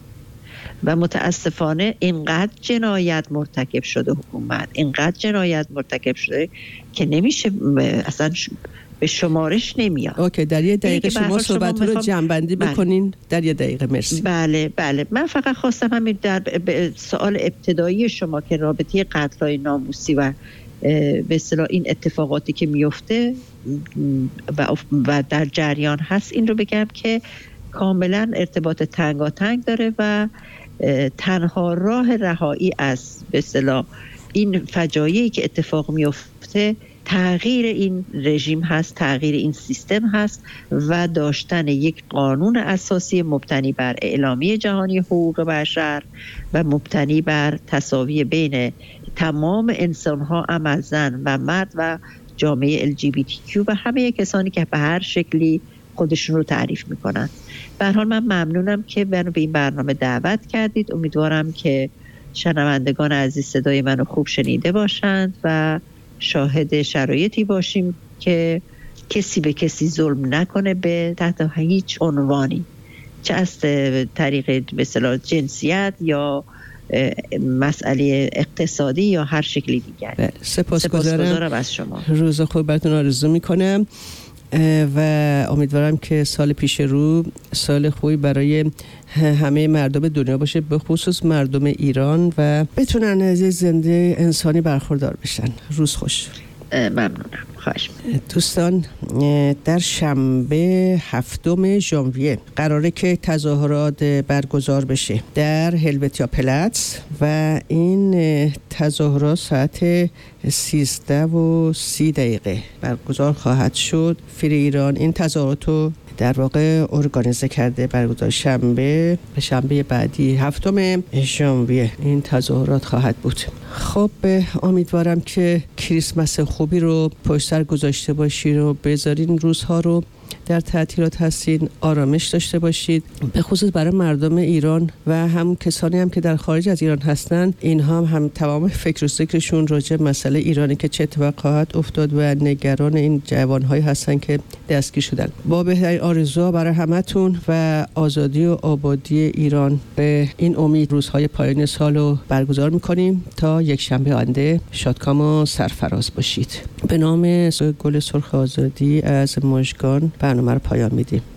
و متاسفانه اینقدر جنایت مرتکب شده حکومت، اینقدر جنایت مرتکب شده که نمیشه اصلا به شمارش نمیاد.
اوکی، در یه دقیقه شما صحبت رو جمع‌بندی بکنین. در یه دقیقه مرسی.
بله بله، من فقط خواستم همین در سوال ابتدایی شما که رابطه قتل‌های ناموسی و به اصطلاح این اتفاقاتی که میفته و و در جریان هست این رو بگم که کاملا ارتباط تنگاتنگ داره و تنها راه رهایی از به اصطلاح این فجایعی که اتفاق میفته تغییر این رژیم هست، تغییر این سیستم هست و داشتن یک قانون اساسی مبتنی بر اعلامیه جهانی حقوق بشر و مبتنی بر تساوی بین تمام انسان‌ها، هم زن و مرد و جامعه ال جی بی تی کیو و همه کسانی که به هر شکلی خودشون رو تعریف میکنن. به هر حال من ممنونم که منو به این برنامه دعوت کردید. امیدوارم که شنوندگان عزیز صدای منو خوب شنیده باشند و شاهد شرایطی باشیم که کسی به کسی ظلم نکنه به تحت هیچ عنوانی، چه از طریق به اصطلاح جنسیت یا مسئله اقتصادی یا هر شکلی دیگر.
سپاسگزارم
از شما.
روز خوب براتون آرزو میکنم و امیدوارم که سال پیش رو سال خوبی برای همه مردم دنیا باشه، به خصوص مردم ایران و بتونن از زنده انسانی برخوردار بشن. روز خوش.
ممنونم. خواهش می‌کنم.
دوستان، در شنبه هفتم ژانویه قراره که تظاهرات برگزار بشه در هلوتیا پلتز و این تظاهرات ساعت سیزده و سی دقیقه برگزار خواهد شد. فری ایران این تظاهرات رو در واقع ارگانیزه کرده. برگزار شنبه به شنبه بعدی هفتم ژانویه این تظاهرات خواهد بود. خب امیدوارم که کریسمس خوبی رو پشت سر گذاشته باشید و بذارین روزها رو در تعطیلات هستین آرامش داشته باشید، به خصوص برای مردم ایران و هم کسانی هم که در خارج از ایران هستن. اینها هم, هم تمام فکر و ذکرشون راجع مسئله ایرانی که چه اتفاق خواهد افتاد و نگران این جوان‌هایی هستن که دستگیر شدن. با بهترین آرزوها برای همتون و آزادی و آبادی ایران، به این امید روزهای پایان سال رو برگزار می‌کنیم تا یک شنبه آینده شادکام و سرفراز باشید. به نام گل سرخ آزادی از مژگان برنامه رو پایان میدیم.